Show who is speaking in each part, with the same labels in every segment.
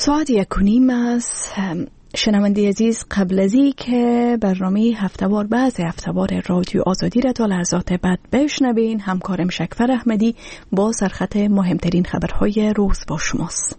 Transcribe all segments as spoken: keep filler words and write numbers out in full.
Speaker 1: ساعت یک و نیم است. شنونده عزیز، قبل از این که برنامه هفته‌وار بعض هفته‌وار رادیو آزادی را تا لحظات بعد بشنوین، همکارم شکفر احمدی با سرخط مهمترین خبرهای روز با شماست.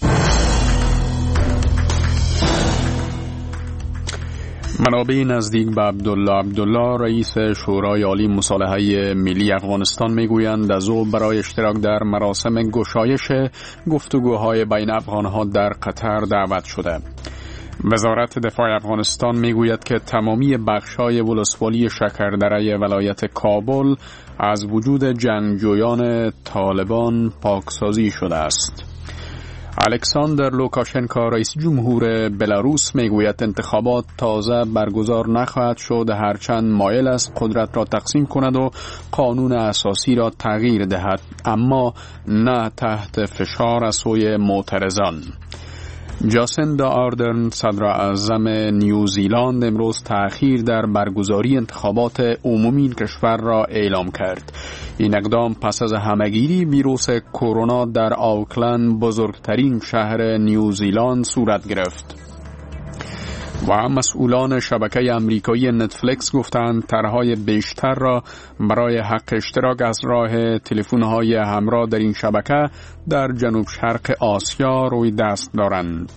Speaker 2: منابع نزدیک به عبدالله عبدالله رئیس شورای عالی مصالحه ملی افغانستان میگویند از او برای اشتراک در مراسم گشایش گفتگوهای بین افغانها در قطر دعوت شده. وزارت دفاع افغانستان میگوید که تمامی بخش‌های ولسوالی شکردره ولایت کابل از وجود جنگجویان طالبان پاکسازی شده است. الکساندر لوکاشنکو رئیس جمهور بلاروس میگوید انتخابات تازه برگزار نخواهد شد هرچند مایل است قدرت را تقسیم کند و قانون اساسی را تغییر دهد، اما نه تحت فشار از سوی معترضان. جاسیندا آردرن صدر اعظم نیوزیلند امروز تأخیر در برگزاری انتخابات عمومی کشور را اعلام کرد. این اقدام پس از همهگیری ویروس کرونا در آکلند، بزرگترین شهر نیوزیلند، صورت گرفت. و مسئولان شبکه آمریکایی نتفلیکس گفتند طرحهای بیشتر را برای حق اشتراک از راه تلفن‌های همراه در این شبکه در جنوب شرق آسیا روی دست دارند.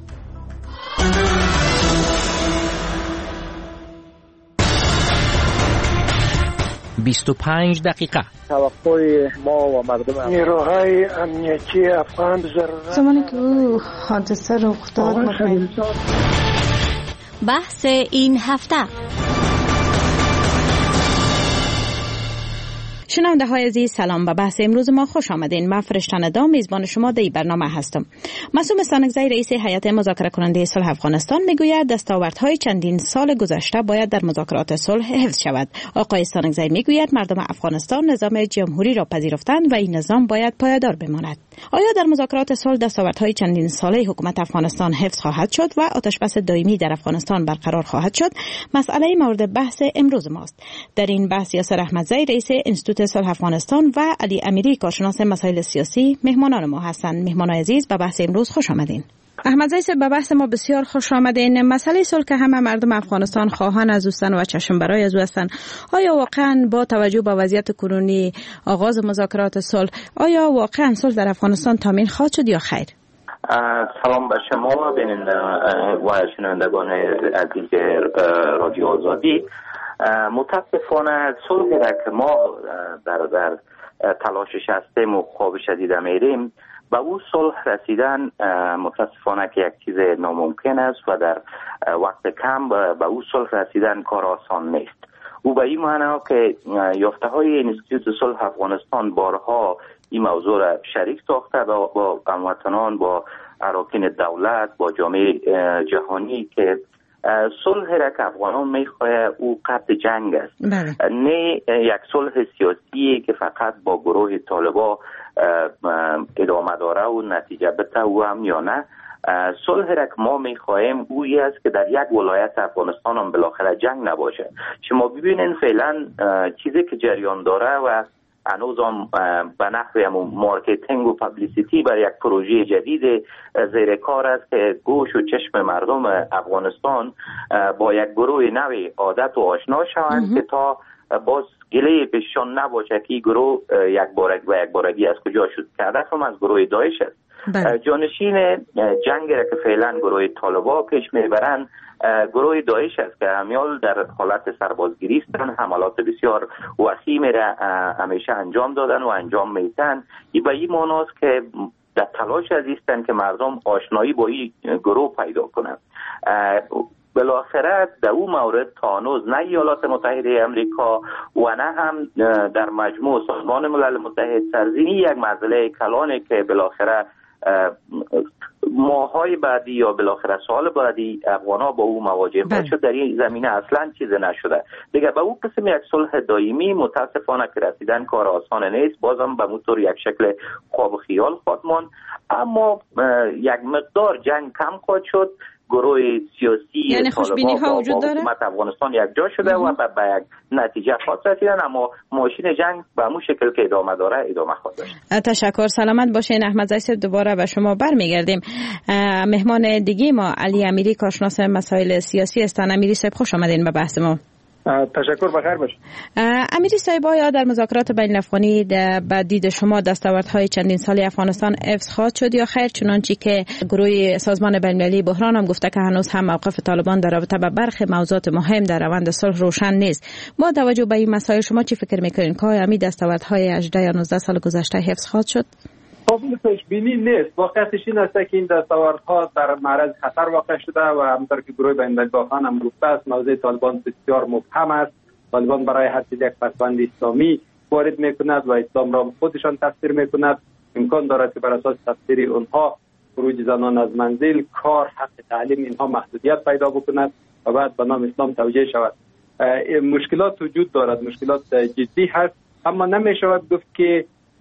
Speaker 3: بیست و پنج دقیقه
Speaker 4: توقع ما و مردم
Speaker 5: نیروهای امنیتی افغان ضرورت
Speaker 6: زمانی که او حادثه رخ داد
Speaker 7: بحث این هفته. شنونده های عزیز سلام، به بحث امروز ما خوش آمدین. من فرشتن دام میزبان شما در این برنامه هستم. معصوم استانکزی رئیس هیئت مذاکره کننده صلح افغانستان میگوید دستاوردهای چندین سال گذشته باید در مذاکرات صلح حفظ شود. آقای استانکزی میگوید مردم افغانستان نظام جمهوری را پذیرفتند و این نظام باید پایدار بماند. آیا در مذاکرات صلح دستاوردهای چندین ساله حکومت افغانستان حفظ خواهد شد و آتشبس دائمی در افغانستان برقرار خواهد شد؟ مسئله مورد بحث امروز ماست. در این بحث یاسر احمدزی رئیس انستیتوت صلح افغانستان و علی امیری کارشناس مسائل سیاسی مهمانان ما هستند. مهمانان عزیز، به بحث امروز خوش آمدین. احمدزی صاحب، به بحث ما بسیار خوش آمدین. مسئله صلح که همه مردم افغانستان خواهان از اوستن و چشم برای از او هستند، آیا واقعا با توجه به وضعیت کنونی آغاز مذاکرات صلح، آیا واقعا صلح در افغانستان تامین خواهد شد یا خیر؟
Speaker 8: سلام به شما بیننده و شنوندگان عزیز رادیو آزادی. متاسفانه صلحی را که ما در در تلاشش هستیم و خوابش دیده میریم، به او صلح رسیدن متاسفانه که یک چیز ناممکن است و در وقت کم به او صلح رسیدن کار آسان نیست. او به این معنی که یافته های انستیتوت صلح افغانستان بارها این موضوع را شریک ساخته با هموطنان، با اراکین دولت، با جامعه جهانی که صلح را که افغانان میخواه او قطع جنگ است. بله. نه یک صلح سیاسی که فقط با گروه طالبا ادامه داره و نتیجه بده و هم یا نه. صلح را که ما میخواهیم اویی است که در یک ولایت افغانستان هم بالاخره جنگ نباشه. شما ببینین فعلا چیزی که جریان داره و هنوز هم به نحو مارکتینگ و پابلیسیتی برای یک پروژه جدید زیر کار است که گوش و چشم مردم افغانستان با یک گروه نوی عادت و آشنا شوند که تا باز گله پیششان نباشه که این گروه یک بارگی و یک بارگی از کجا شد. که هدف هم از گروه داعش است. بله. جانشین جنگ را که فعلا گروه طالبا پیش میبرند گروه داعش است که همیال در حالت سربازگیری هستند، حملات بسیار وسیع را همیشه انجام دادن و انجام میتن. این به این معنی است که در تلاش از هستند که مردم آشنایی با این گروه پیدا کنند. بالاخره در اون مورد تا هنوز نه ایالات متحده امریکا و نه هم در مجموع سازمان ملل متحد سرزنی یک مسئله کلانه که بالاخره ماهای بعدی یا بالاخره سال بعدی افغانا با او مواجه خواهد شد. در این زمینه اصلا چیز نشده دیگه. به او قسم یک صلح دائمی متاسفانه که رسیدن کار آسان نیست. بازم به موتور یک شکل خواب و خیال خواهد ماند، اما یک مقدار جنگ کم خواهد شد گروه سیاسی
Speaker 7: یعنی خوشبینی ها وجود داره؟
Speaker 8: حکومت افغانستان یک جا شده و به یک نتیجه خاص رسیدن، اما ماشین جنگ به همون شکل که ادامه داره ادامه خواهد داشت.
Speaker 7: تشکر، سلامت باشین. احمد زیسب دوباره به شما برمیگردیم. مهمان دیگه ما علی امیری، کارشناس مسائل سیاسی هستند. امیری صاحب خوش آمدین به بحث ما.
Speaker 4: تشکر، بخیر باشید.
Speaker 7: امیری صاحب، آیا در مذاکرات بین الافغانی به دید شما دستاوردهای چندین سالی افغانستان حفظ خواهد شد یا خیر، چنانچه که گروه سازمان بین المللی بحران هم گفته که هنوز هم موقف طالبان در رابطه با برخی موضوعات مهم در روند صلح روشن نیست؟ با توجه به این مسائل شما چی فکر میکنین که آیا همین دستاوردهای هجده یا نوزده سال گذشته حفظ خواهد شد؟
Speaker 9: قابل پیش بینی نیست. واقعیتش این است که این دستاوردها در معرض خطر واقع شده و همونطور که گروه بین المللی بحران هم گفته است، موضوع طالبان بسیار مبهم است. طالبان برای هر چیز یک پسوند اسلامی وارد میکند و اسلام را خودشان تفسیر میکند. امکان دارد که بر اساس تفسیر اونها خروج زنان از منزل، کار، حق تعلیم اینها محدودیت پیدا بکند و بعد به نام اسلام توجیه شود. مشکلات وجود دارد، مشکلات جدی هست، اما نمیشود گفت که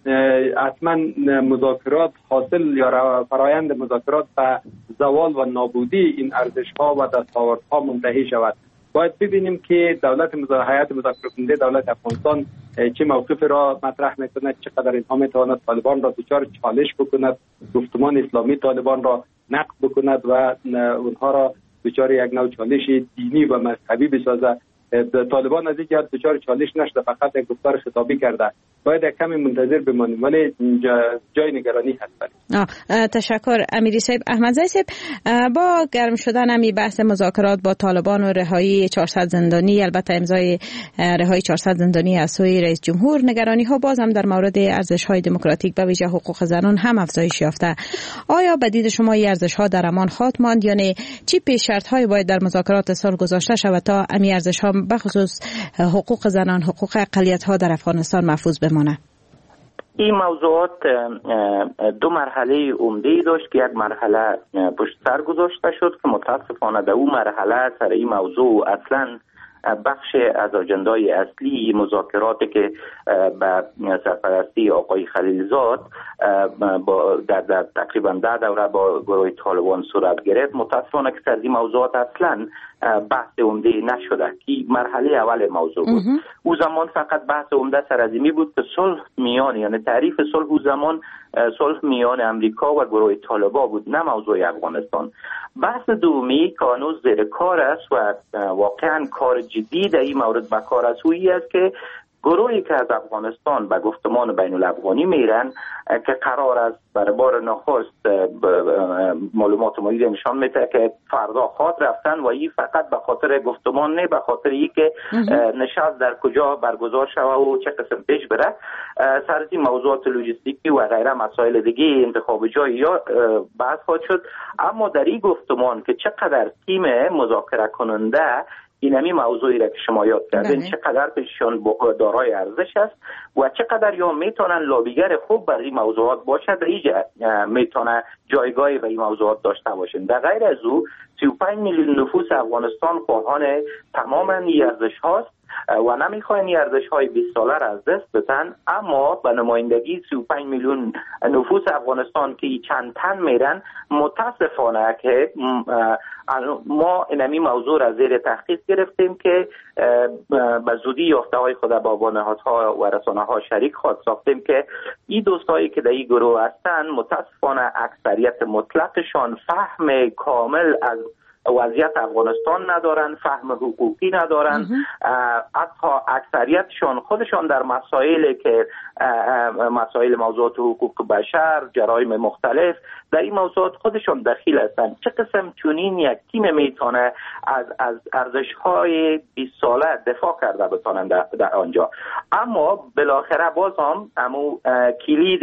Speaker 9: حتما مذاکرات حاصل یا فرایند مذاکرات به زوال و نابودی این ارزش‌ها و دستاوردها منتهی شود. باید ببینیم که دولت هیئت مذاکره کننده دولت افغانستان چه موقف را مطرح میکند، چقدر اینها میتواند طالبان را دچار چالش بکند، گفتمان اسلامی طالبان را نقد بکند و اونها را دچار یک نوع چالش دینی و مذهبی بسازد. طالبان از اینجا دچار چالش نشده، فقط یک گفتار خطابی کرده. باید یک کمی منتظر بمانیم، ولی جای نگرانی هست.
Speaker 7: تشکر امیری صاحب. احمد زیسب، با گرم شدن همی بحث مذاکرات با طالبان و رهایی چهارصد زندانی، البته امضای رهایی چهارصد زندانی از سوی رئیس جمهور، نگرانی ها باز هم در مورد ارزش های دموکراتیک به ویژه حقوق زنان هم افزایش یافته. آیا به دید شما این ارزش ها در امان خواهد ماند، یعنی چی پیش شرط های باید در مذاکرات صلح گذاشته شود تا امی ارزش ها به خصوص حقوق زنان، حقوق اقلیت ها در افغانستان محفوظ بمانه؟
Speaker 8: این موضوعات دو مرحله عمده داشت که یک مرحله پشت سر گذاشته شد که متاسفانه در اون مرحله سر این موضوع اصلا بخش از اجندای اصلی مذاکراتی که به سرپرستی آقای خلیلزاد با در, در تقریبا ده دوره با گروه طالبان صورت گرفت، متاسفانه که سر این موضوعات اصلا بحث عمده نشده که مرحله اول موضوع بود. او زمان فقط بحث عمده سر از این بود که صلح میان، یعنی تعریف صلح او زمان صلح میان امریکا و گروه طالبان بود، نه موضوع افغانستان. بحث دومی که هنوز زیر کار است و واقعا کار جدی در این مورد به کار است، اویی است که گروهی که از افغانستان به گفتمان بین الافغانی میرن که قرار است برای بار نخست معلومات مدیر نشان میده که فردا خواد رفتن و این فقط به خاطر گفتمان نه، به خاطر این که نشست در کجا برگزار شود و چه قسم پیش بره. سر از این موضوعات لوجستیکی و غیره مسائل دیگه انتخاب جای یا بحث خواهد شد. اما در این گفتمان که چقدر تیم مذاکره کننده این همی موضوعی را که شما یاد کردین چقدر پیششان دارای ارزش است و چقدر یا میتونن لابیگر خوب برای این موضوعات باشد و اینجا میتونه جایگاهی به این موضوعات داشته باشند. در غیر از او سی و پنج میلیون نفوس افغانستان خواهان تماما این ارزش هاست و نمیخواین این ارزش های بیست ساله را از دست بدن، اما به نمایندگی سی و پنج میلیون نفوس افغانستان که چند تن میرن، متاسفانه که ما اینمی موضوع را زیر تحقیق گرفتیم که به زودی یافته های خود با با نهادها و رسانه ها شریک خواهد ساختیم که این دوستایی که در این گروه هستن متاسفانه اکثریت مطلقشان فهم کامل از وضعیت افغانستان ندارن، فهم حقوقی ندارن، حتی اکثریتشان خودشان در مسائلی که مسائل موضوعات حقوق بشر، جرایم مختلف، در این موضوعات خودشان دخیل هستند. چه قسم چونین یک تیم میتونه از از ارزش‌های بیست ساله دفاع کرده بتونن در, در آنجا؟ اما بالاخره باز هم امو کلید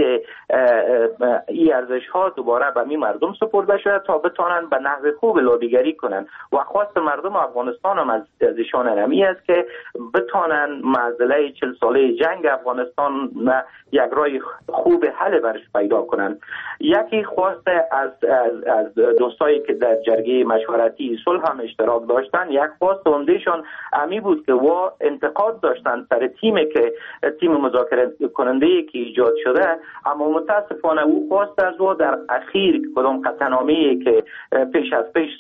Speaker 8: این ارزش‌ها دوباره به می مردم سپرده شده تا بتونن به نحو خوب لابیگری کنن و خواست مردم افغانستان هم از ازشان نمی است که بتونن معضله چهل ساله جنگ افغانستان یک راه خوب حل برش پیدا کنن. یکی خواست از از از دوستایی که در جرگه مشورتی صلح هم اشتراک داشتن، یک خواست عمدهشان امی بود که و انتقاد داشتن سر تیمی که تیم مذاکره کننده که ایجاد شده، اما متاسفانه او خواست از او در اخیر کدام قطعنامه‌ای که پیش از پیش ساخته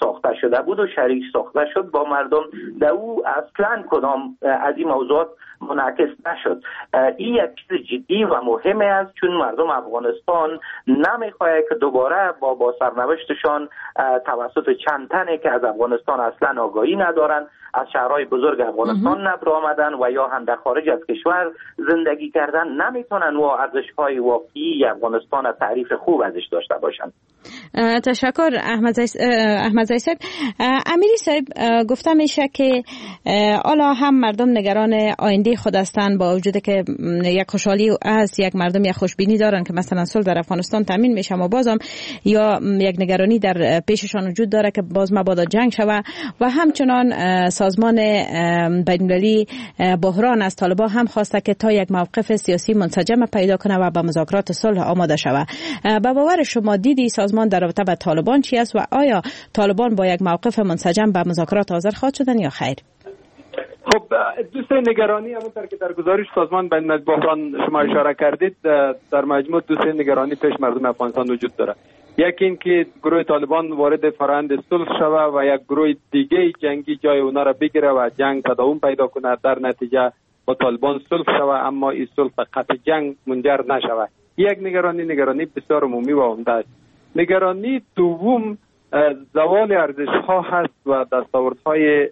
Speaker 8: شده بود و شریک ساخته شد با مردم، در او اصلا کدام از این موضوعات منعکس نشد. این یک چیز جدی و مهمه است، چون مردم افغانستان نمیخواهد که دوباره با با سرنوشتشان توسط چند تنه که از افغانستان اصلا آگاهی ندارن، از شهرهای بزرگ افغانستان نبر آمدن و یا هم در خارج از کشور زندگی کردن، نمیتونن و ارزش‌های واقعی افغانستان تعریف خوب ازش داشته باشن.
Speaker 7: تشکر احمد زیس... احمد زی صاحب. امیری صاحب گفته میشه که حالا هم مردم نگران آینده خود هستند، با وجود که یک خوشحالی است، یک مردم یک خوشبینی دارن که مثلا صلح در افغانستان تامین میشه، اما بازم یا یک نگرانی در پیششان وجود داره که باز مبادا جنگ شود و همچنان سازمان بین‌المللی بحران از طالبان هم خواسته که تا یک موقف سیاسی منسجم پیدا کنه و به مذاکرات صلح آماده شود. به باور شما دیدی سازمان در رابطه با طالبان چی است و آیا طالبان با یک موقف منسجم به مذاکرات حاضر خواهد شدن یا خیر؟
Speaker 9: خب دوست نگرانی همونطور که در گزارش سازمان بین‌الملل بحران شما اشاره کردید، در مجموع دوست نگرانی پیش مردم افغانستان وجود داره. یکی این که گروه طالبان وارد فرآیند صلح شود و یک گروه دیگه جنگی جای اونا را بگیره و جنگ تداوم پیدا کنه، در نتیجه با طالبان صلح شود اما این صلح به قطع جنگ منجر نشود. یک نگرانی نگرانی بسیار عمومی و عمده است. نگرانی دوم زوال ارزش‌ها هست و دستاوردهای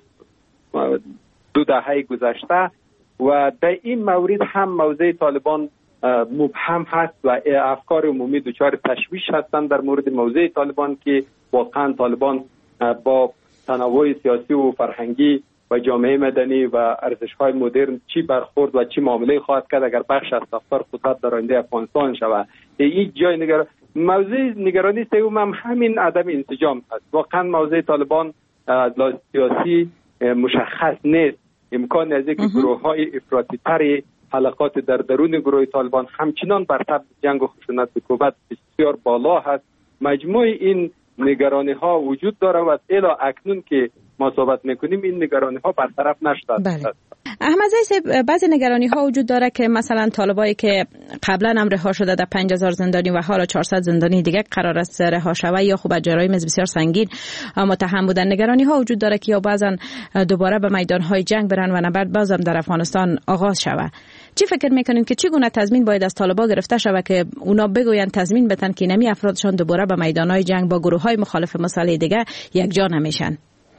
Speaker 9: دو دهه گذشته و در این مورد هم موضع طالبان مبهم هست و افکار عمومی دچار تشویش هستند در مورد موضع طالبان که واقعا طالبان با تنوع سیاسی و فرهنگی و جامعه مدنی و ارزش‌های مدرن چی برخورد و چی معامله خواهد کرد اگر بخش از ساختار قدرت در آینده افغانستان شود. این جای نگران موضوع نگرانی سوم هم همین عدم انسجام است. واقعا موضع طالبان سیاسی مشخص نیست. امکان از اینکه گروه‌های افراطی‌تر حلقات در درون گروه طالبان همچنان بر طبع جنگ و خشونت بکوبت بسیار بالا هست. مجموع این نگرانی ها وجود داره و الی اکنون که ما صحبت میکنیم این نگرانی ها برطرف نشده.
Speaker 7: بله. احمد زی صاحب، بعضی نگرانی ها وجود داره که مثلا طالبایی که قبلا هم رها شده در پنج هزار زندانی و حالا چهارصد زندانی دیگه قرار است رها شود یا خوب جرایم بسیار سنگین متهم بودن، نگرانی ها وجود داره که یا بعضا دوباره به میدان های جنگ برن و نبرد بازم در افغانستان آغاز شود. چی فکر میکنین که چگونه تضمین باید از طالبان گرفته شود که اونا بگوین تضمین بتن که نمی افرادشان دوباره به میدان های جنگ با گروه های مخالف مسئله دیگه یک جا نمیشن؟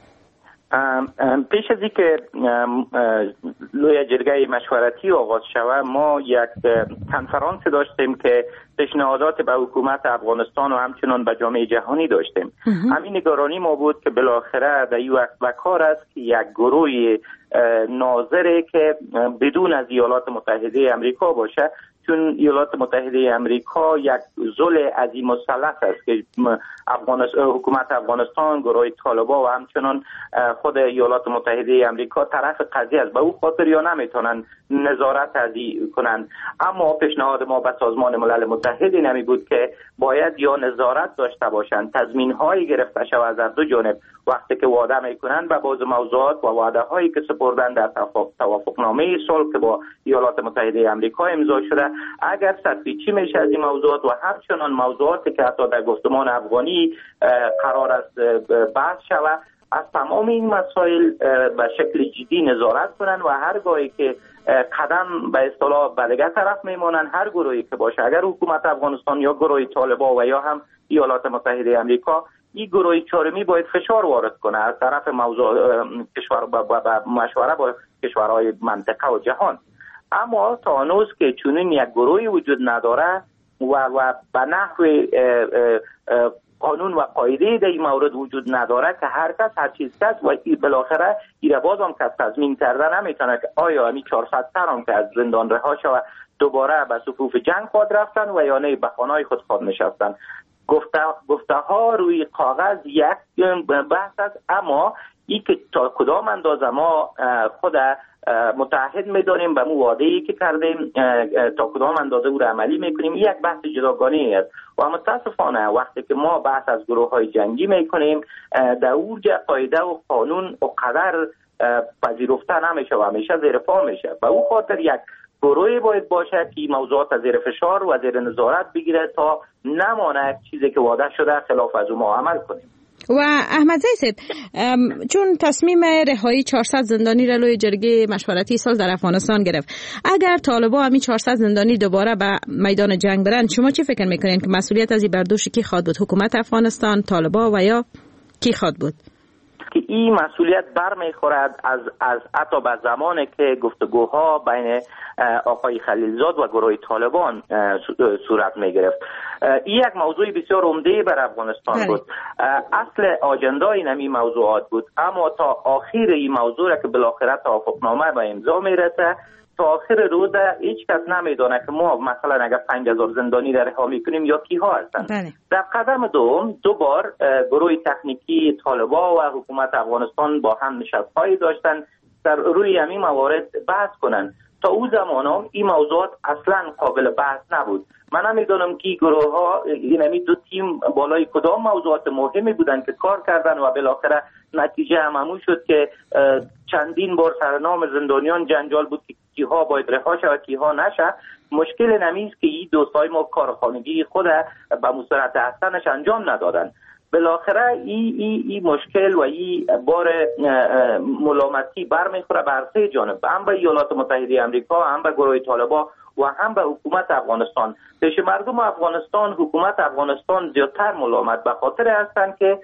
Speaker 8: پیش از اینکه لوی جرگه مشورتی آغاز شود ما یک کنفرانس داشتیم که پیشنهادات به حکومت افغانستان و همچنان به جامعه جهانی داشتیم. همین نگرانی ما بود که بالاخره در این وقت و کار است که یک گروه ناظره که بدون از ایالات متحده امریکا باشه، چون ایالات متحده امریکا یک ذل عظیم مثلث است که افغانستان، حکومت افغانستان، گروه طالبان و همچنان خود ایالات متحده امریکا طرف قضیه است. به او خاطر یا نمیتونن نظارت ازی کنن. اما پیشنهاد ما به سازمان ملل متحد نمی بود که باید یا نظارت داشته باشند، تضمین هایی گرفته شود از دو جانب وقتی که وعده میکنن به بعض موضوعات و وعده هایی که سپردن در توافقنامه صلح که با ایالات متحده امریکا امضا شده، اگر سرپیچی میشه از این موضوعات و همچنان موضوعاتی که حتی در گفتمان افغانی قرار است بحث شود، از تمام این مسائل به شکل جدی نظارت کنن و هر گاهی که قدم به اصطلاح به دیگر طرف میمانن، هر گروهی که باشه، اگر حکومت افغانستان یا گروه طالبان و یا هم ایالات متحده امریکا، این گروه چهارمی باید فشار وارد کنه از طرف موضوع کشور با مشوره با کشورهای منطقه و جهان. اما تا هنوز که چنین یک گروهی وجود نداره و و به نحو قانون و قاعده در این مورد وجود نداره که هر کس هر چیز کس و بالاخره ایره باز هم کس تضمین کرده نمیتونه که آیا همی چهارصد تر هم که از زندان رها شود دوباره به صفوف جنگ خود رفتن و یا نه به خانه‌های خود خود نشستن. گفته گفته ها روی کاغذ یک بحث است، اما این که تا کدام اندازه ما خود متحد میدانیم به مو وعده‌ای که کردیم، تا کدام اندازه او را عملی میکنیم، یک بحث جداگانه است. و متاسفانه وقتی که ما بحث از گروه‌های جنگی میکنیم در اوج قاعده و قانون و قدر پذیرفته نمیشه و همیشه زیر پا میشه. به او خاطر یک گروهی باید باشه که موضوعات از زیر فشار و زیر نظارت بگیره تا نمانه چیزی که وعده شده خلاف از او ما عمل کنیم.
Speaker 7: و احمد زیسب، چون تصمیم رهایی چهارصد زندانی را لوی جرگه مشورتی سال در افغانستان گرفت، اگر طالبان همین چهارصد زندانی دوباره به میدان جنگ برند، شما چی فکر میکنین که مسئولیت از این برداشت کی خواهد بود؟ حکومت افغانستان، طالبان و یا کی خواهد بود؟
Speaker 8: که این مسئولیت برمیخورد از از حتی به زمانی که گفتگوها بین آقای خلیلزاد و گروه طالبان صورت میگرفت. این یک موضوع بسیار عمده بر افغانستان بود. اصل آجندای نمی موضوعات بود، اما تا آخر این موضوع را که بالاخره توافقنامه به امضا میرسه، تا آخر روز هیچ کس نمیدونه که ما مثلا اگر پنج هزار زندانی را رها میکنیم یا کیها هستند.
Speaker 7: بله.
Speaker 8: در قدم دوم دو بار گروه تکنیکی طالبان و حکومت افغانستان با هم نشست‌هایی داشتن در روی همین موارد بحث کنند. تا او زمان هم این موضوعات اصلا قابل بحث نبود. من نمیدونم که گروه ها یعنی دو تیم بالای کدام موضوعات مهمی بودن که کار کردن و بالاخره نتیجه همون شد که چندین بار سرنام زندانیان جنجال بود که کیها باید رها شود کیها نشه. مشکل نمیست که این دوستای ما کارخانگی خود به مصورت احسنش انجام ندادن. بالاخره این ای, ای مشکل و این بار ملامتی برمیخوره بر سه جانب، هم به ایالات متحده آمریکا، هم به گروه طالبان و هم به حکومت افغانستان. پیش مردم افغانستان حکومت افغانستان زیادتر ملامت به خاطر هستند که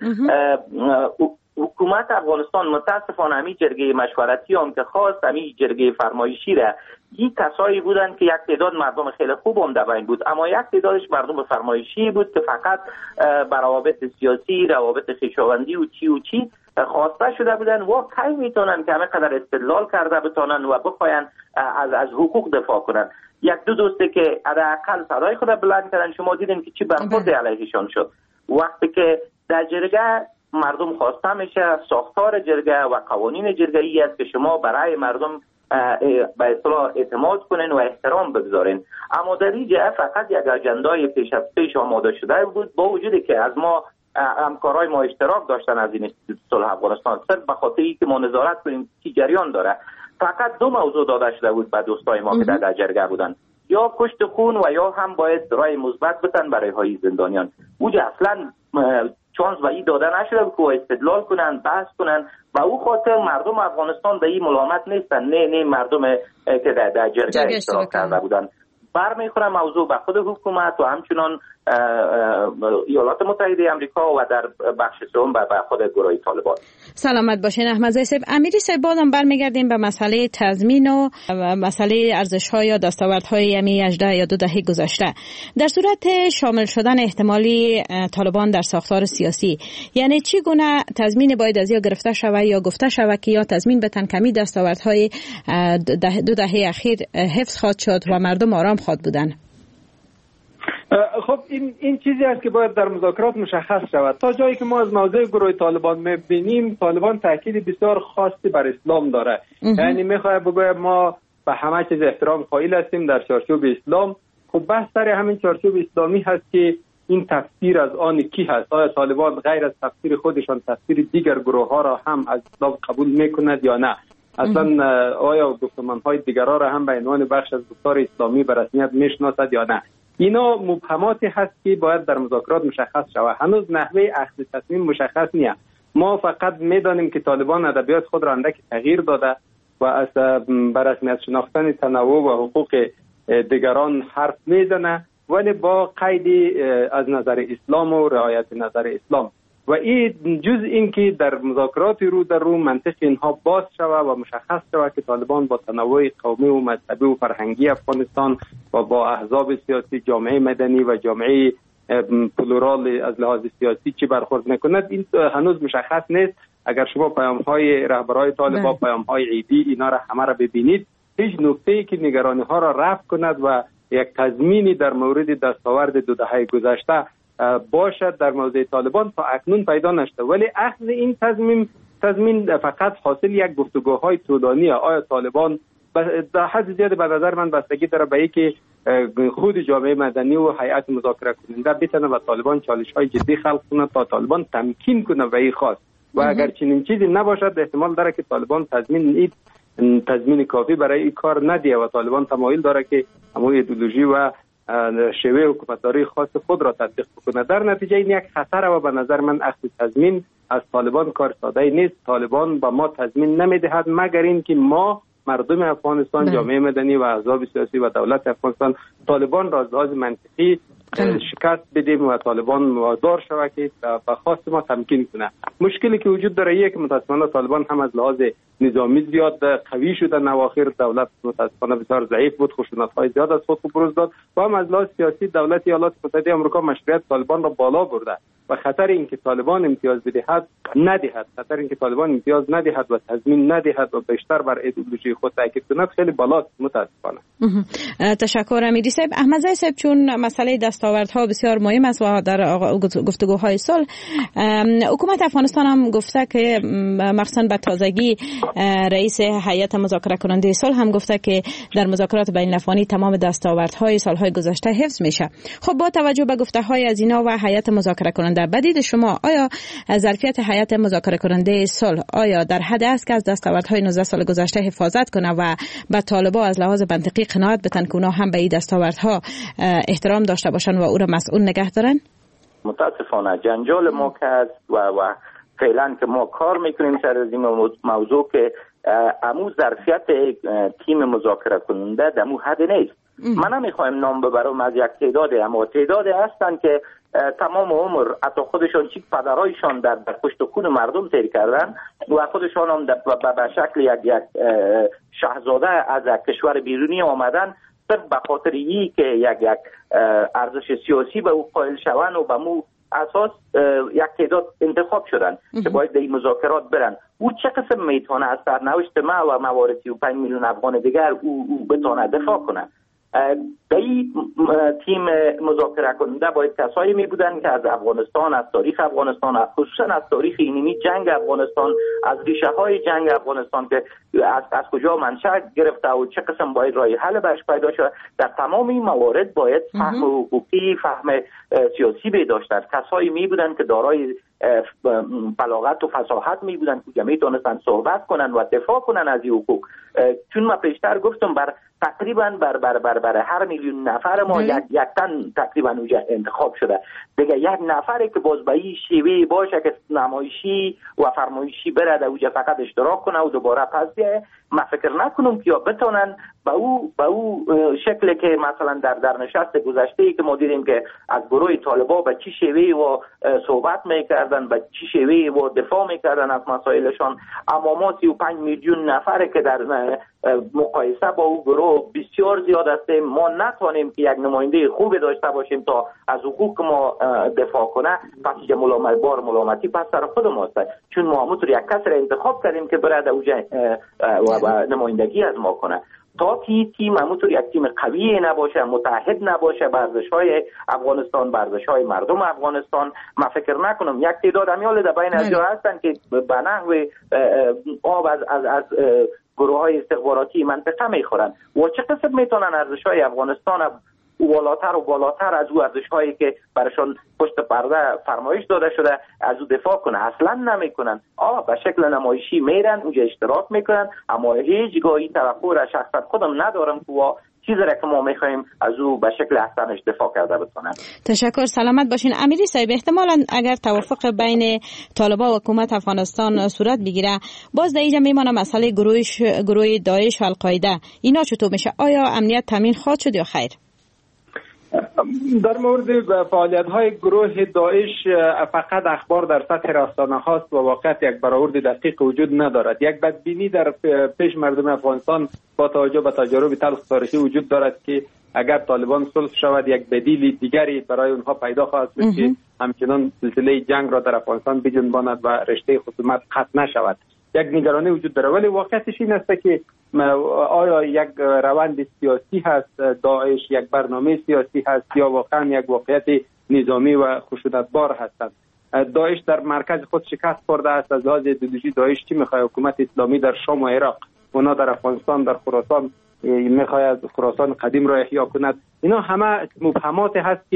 Speaker 8: حکومت افغانستان متاسفانه همین جرگه مشورتی هم که خواست همین جرگه فرمایشی را، این کسایی بودن که یک تعداد مردم خیلی خوب هم در بین بود، اما یک تعدادش مردم فرمایشی بود که فقط بر روابط سیاسی، روابط خویشاوندی و چی و چی خواسته شده بودن و کی میتونن که همه قدر استدلال کرده بتونن و بخواین از از حقوق دفاع کنن. یک دو دوسته که حداقل صدای خود بلند کردن، شما دیدین که چی برخورد علیهشان شد. وقتی که در جرگه مردم خواسته میشه، ساختار جرگه و قوانین جرگه ای است که شما برای مردم به اصطلاح اعتماد کنین و احترام بگذارین. اما در اینجا فقط یک اجندای پیش از پیش آماده شده بود، با وجودی که از ما همکارای ما اشتراک داشتن از این اینستیتوت صلح افغانستان، صرف به خاطر اینکه ما نظارت کنیم کی جریان داره. فقط دو موضوع داده شده بود به دوستای ما که در جرگه بودن، یا کشت خون و یا هم باید رای مثبت بتن برای های زندانیان. اوجا اصلا چانس و ای داده نشده که استدلال کنن، بحث کنن و او خاطر مردم افغانستان به این ملامت نیستن. نه نه مردم که در, در جرگه اشتراک کرده بودن. برمیخوره موضوع به خود حکومت و همچنان ایالات متحده آمریکا و در بخش سوم به خود گروه طالبان.
Speaker 7: سلامت باشین احمد زیسب. امیری صاحب، بازم برمیگردیم به مسئله تضمین و مسئله ارزش‌ها یا دستاوردهای یمی هجده یا دو دهه گذشته. در صورت شامل شدن احتمالی طالبان در ساختار سیاسی، یعنی چی گونه تضمین باید از یا گرفته شود یا گفته شود که یا تضمین بتن کمی دستاوردهای دو دهه اخیر حفظ خواهد شد و مردم آرام خواهد بودن؟
Speaker 9: خب این این چیزی است که باید در مذاکرات مشخص شود. تا جایی که ما از موضوع گروه طالبان می‌بینیم، طالبان تاکید بسیار خاصی بر اسلام داره. یعنی می‌خواد بگه ما به همه چیز احترام قائل هستیم در چارچوب اسلام. خب بحث سر همین چارچوب اسلامی هست که این تفسیر از آن کی هست؟ آیا طالبان غیر از تفسیر خودشان تفسیر دیگر گروه‌ها را هم از اسلام قبول می‌کند یا نه؟ اصلا آیا گفتمان‌های دیگرها را هم به عنوان بخش از گفتار اسلامی به رسمیت میشناسد یا نه؟ اینا مبهماتی هست که باید در مذاکرات مشخص شود. هنوز نحوه اخذ تصمیم مشخص نیست. ما فقط میدانیم که طالبان ادبیات خود را اندک تغییر داده و از بر رسمیت شناختن تنوع و حقوق دیگران حرف میزنه، ولی با قید از نظر اسلام و رعایت نظر اسلام. و این جز این که در مذاکرات رو در رو منطق اینها باز شود و مشخص شود که طالبان با تنوع قومی و مذهبی و فرهنگی افغانستان و با احزاب سیاسی، جامعه مدنی و جامعه پلورال از لحاظ سیاسی چی برخورد میکند، این هنوز مشخص نیست. اگر شما پیام‌های رهبرهای طالبان، پیام‌های عیدی، اینا را همه را ببینید، هیچ نکته‌ای که نگرانی ها را رفع کند و یک تضمینی در مورد دستاورد دو دهه گذشته باشد در موضوع طالبان تا اکنون پیدا نشده. ولی اخذ این تضمین تضمین فقط حاصل یک گفتگوهای طولانی. آیا طالبان در حد زیاد به نظر من بستگی داره به اینکه خود جامعه مدنی و هیئت مذاکره کننده بتونه با طالبان چالش‌های جدی خلق کنه تا طالبان تمکین کنه به این خواست. و اگر چنین چیزی نباشد، احتمال داره که طالبان تضمین این تضمین کافی برای این کار ندیه و طالبان تمایل داره که همون ایدئولوژی و شیوه حکومتداری خاص خود را تطبیق بکنه. در نتیجه این یک خطر و به نظر من اخذ تضمین از طالبان کار ساده نیست. طالبان به ما تضمین نمیدهد مگر اینکه ما مردم افغانستان، جامعه مدنی و احزاب سیاسی و دولت افغانستان طالبان را از لحاظ منطقی شکست بدیم و طالبان وادار شود که به خواست ما تمکین کنه. مشکلی که وجود داره یک متاسفانه طالبان هم از لحاظ نظامی زیاد قوی شده، نواخر دولت متاسفانه بسیار ضعیف بود، خشونت‌های زیاد از خود بروز داد و هم از لحاظ سیاسی دولت ایالات متحده آمریکا مشروعیت طالبان را بالا برده و خطر اینکه طالبان امتیاز بدهد ندهد خطر اینکه طالبان امتیاز ندهد و تضمین ندهد و بیشتر بر ایدئولوژی خود تاکید کند خیلی بالاست متاسفانه.
Speaker 7: تشکر امیری صاحب. احمد زی صاحب، چون مسئله دستاوردها بسیار مهم است و در گفتگوهای صلح حکومت افغانستان هم گفته که مخصوصا به تازگی رئیس هیئت مذاکره کننده صلح هم گفته که در مذاکرات بین الافغانی تمام دستاوردهای سالهای گذشته حفظ میشه. خب با توجه به گفته های از اینا و هیئت مذاکره کننده، بدید شما آیا ظرفیت هیئت مذاکره کننده صلح آیا در حد است که از دستاوردهای نوزده سال گذشته حفاظت کنه و به طالبان از لحاظ منطقی قناعت بتن که اونا هم به این دستاوردها احترام داشته باشن و او را مسئول نگه دارن؟
Speaker 8: متاسفانه جنجال ما که است و و فعلا که ما کار میکنیم سر از این موضوع که امو ظرفیت تیم مذاکره کننده دمو حد نیست. من نمیخوایم نام ببرم از یک تعداد، اما تعداد هستن که تمام عمر حتی خودشان چیک پدرایشان در پشت خون مردم تیر کردن و خودشان هم به شکل یک یک شاهزاده از کشور بیرونی آمدن صرف به خاطر ای که یک یک ارزش سیاسی به او قائل شوند و به مو اساس یک تعداد انتخاب شدن که باید به این مذاکرات برن. او چه قسم میتونه از سرنوشت ما و موارد سی و پنج میلیون افغان دیگر او, او بتونه دفاع کنه؟ به این تیم مذاکره کننده باید کسایی می بودن که از افغانستان، از تاریخ افغانستان، از خصوصا از تاریخ اینمی جنگ افغانستان، از ریشه های جنگ افغانستان که از, از کجا منشأ گرفته و چه قسم باید راه حل برش پیدا شد، در تمام این موارد باید فهم حقوقی، فهم سیاسی به داشتن. کسایی می بودن که دارای بلاغت و فصاحت می بودن که می تونستن صحبت کنن و دفاع کنن از این حقوق. چون ما پیشتر گفتم بر تقریبا بر بر بر بر هر میلیون نفر ما یک یک تن تقریبا اونجا انتخاب شده. دیگه یک نفری که باز به این شیوه باشه که نمایشی و فرمایشی بره در اونجا فقط اشتراک کنه و دوباره پس بیایه، من فکر نکنم که بتونن به او به او شکلی که مثلا در در نشست گذشته که ما دیدیم که از گروه طالبان به چی شیوه و صحبت میکردن، به چی شیوه و دفاع میکردن از مسائلشان، اما ما سی و پنج میلیون نفره که در مقایسه با او گروه بسیار زیاد است، ما نتوانیم که یک نماینده خوب داشته باشیم تا از حقوق ما دفاع کنه. پس که ملامت بار ملامتی پس سر خود ماست، چون ما همونطور یک کس را انتخاب کردیم که برای اوجه و نمایندگی از ما کنه. تا که تیم همونطور یک تیم قوی نباشه، متحد نباشه به ارزش‌های افغانستان، به ارزش‌های مردم افغانستان، من فکر نکنم. یک تعداد امیال در بین از جا هستن که به نحو آب از از از گروه‌های استخباراتی منطقه میخورن و چه قسم میتونن ارزش‌های افغانستان بالاتر و بالاتر از او ارزش‌هایی که برشان پشت پرده فرمایش داده شده از او دفاع کنه. اصلا نمیکنن. آه به شکل نمایشی میرن اونجا اشتراک میکنن، اما هیچ گاهی توقع را شخصا خودم ندارم که چیزی را که ما میخوایم از او به شکل احسنش دفاع کرده بتونن.
Speaker 7: تشکر، سلامت باشین. امیری صاحب، احتمالاً اگر توافق بین طالبان و حکومت افغانستان صورت بگیره، باز در اینجا میمونه مسئله گروه گروه داعش و القاعده. اینا چطور میشه؟ آیا امنیت تامین خواهد شد یا خیر؟
Speaker 9: در مورد فعالیت‌های گروه داعش فقط اخبار در سطح رسانه هاست و واقعیت یک برآورد دقیق وجود ندارد. یک بدبینی در پیش مردم افغانستان با توجه به تجارب تلخ تاریخی وجود دارد که اگر طالبان صلح شود یک بدیل دیگری برای اونها پیدا خواهد شد که همچنان سلسله جنگ را در افغانستان بجنباند و رشته خصومت قطع نشود. یک نگرانی وجود داره، ولی واقعیتش این است که آیا یک روند سیاسی هست داعش، یک برنامه سیاسی هست یا واقعا یک واقعیت نظامی و خشونتبار هستند؟ داعش در مرکز خود شکست خورده است. از لحاظ ایدئولوژی داعش چی میخواد؟ حکومت اسلامی در شام و عراق، اونا در افغانستان در خراسان میخواد خراسان قدیم را احیا کند. اینا همه مبهمات هست که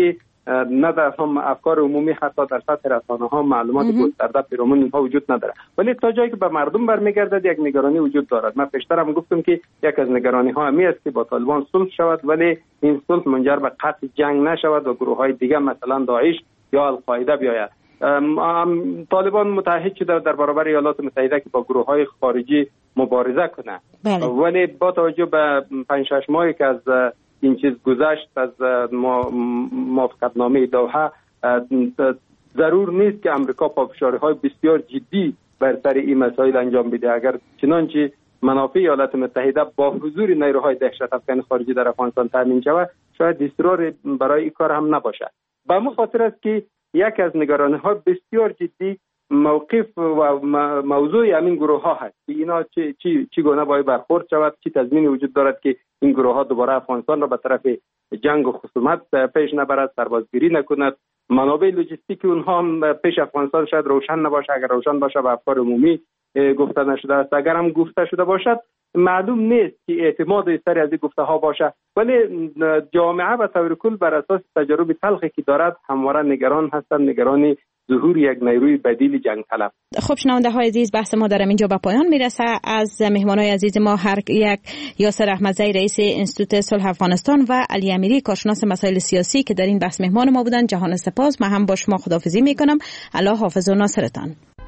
Speaker 9: نه در هم افکار عمومی حتی در سطح رسانه ها معلومات گسترده پیرامون اینها وجود نداره. ولی تا جایی که به مردم برمیگردد یک نگرانی وجود دارد. من پیشتر هم گفتم که یک از نگرانی ها همی است که با طالبان صلح شود ولی این صلح منجر به قطع جنگ نشود و گروه های دیگه مثلا داعش یا القاعده بیاید. طالبان متحد شده در برابر ایالات متحده که با گروه های خارجی مبارزه کنه. بله. ولی با توجه به پنج شش ماهی که از این چیز گذشت از موافقتنامه دوحه ضرور نیست که امریکا پافشاری های بسیار جدی بر سر این مسائل انجام بده. اگر چنانچه منافع ایالات متحده با حضور نیروهای دهشت افکن خارجی در افغانستان تامین شود شاید اصرار برای این کار هم نباشد. به همین خاطر است که یک از نگرانی ها بسیار جدی موقف و موضوع همین گروه ها هست که اینا چی چی چی گونه باید برخورد شود، چی تضمینی وجود دارد که این گروه ها دوباره افغانستان را به طرف جنگ و خصومت پیش نبرد، سربازگیری نکند. منابع لوجستیکی اونها هم پیش افغانستان شاید روشن نباشه. اگر روشن باشه به افکار عمومی گفته نشده است. اگر هم گفته شده باشد معلوم نیست که اعتماد سری از این گفته ها باشه. ولی جامعه به طور کل بر اساس تجربه تلخی که دارد همواره نگران هستند، نگران ظهور یک نیروی بدیل جنگ طلب.
Speaker 7: خب شنونده های عزیز، بحث ما در اینجا به پایان میرسه. از مهمانای عزیز ما هر یک یاسر احمدزی رئیس انستیتوت صلح افغانستان و علی امیری کارشناس مسائل سیاسی که در این بحث مهمان ما بودند جهان سپاس. من هم با شما خداحافظی میکنم. الله حافظ و ناصرتان.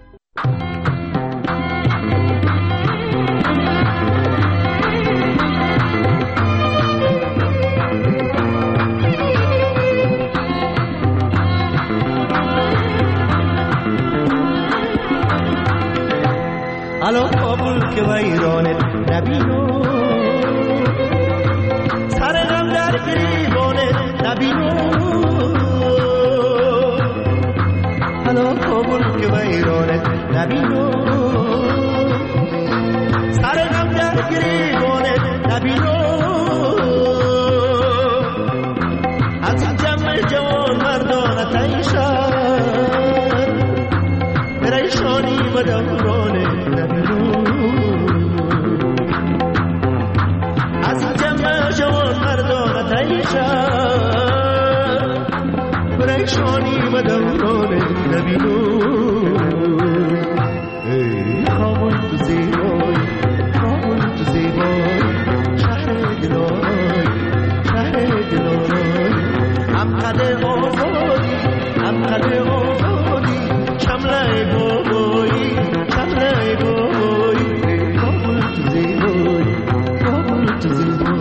Speaker 10: الان کابل که ویرانه نبینو سر غم در گریبانه نبینو الان کابل که ویرانه نبینو سر غم در گریبانه نبینو از این جمع جوان مردانه تیشن پریشانی و دورانه از جمع جوان مردان تیشن پریشانی و دوران نبینو ای کابل تو زیبای کابل تو زیبای شهر دلای شهر دلای هم قد آزادی هم قد آزادی شمله بابایی شمله بابایی ای کابل تو زیبای کابل تو زیبای.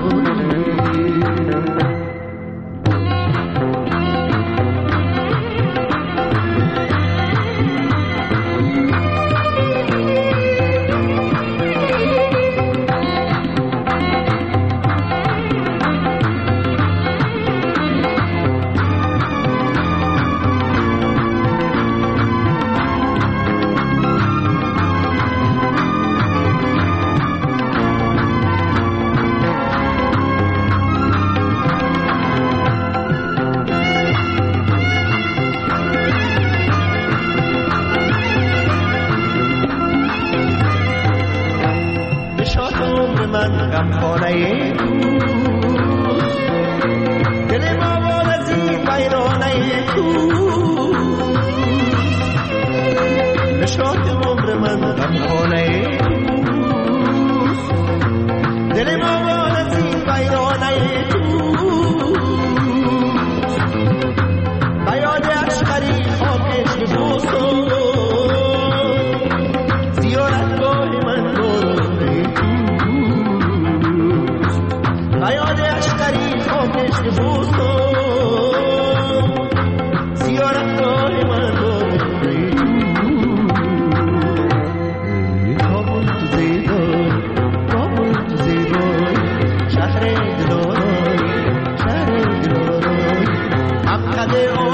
Speaker 10: شهر دلارای شهر دلارای هم قدر